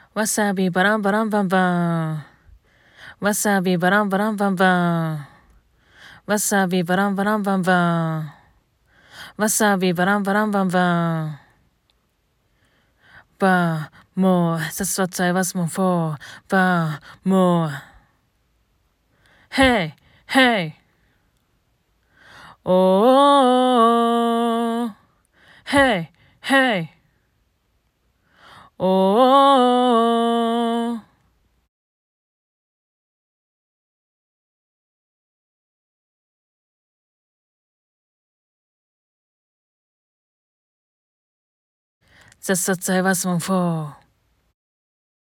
Wasabi baram baram bam bam. Wasabi baram baram bam bam. Wasabi baram baram bam bam. Wasabi baram baram bam bam. Ba more. That's what I was more for. Ba more. Hey, hey. Oh, hey, hey. Oh. That's what I was more for.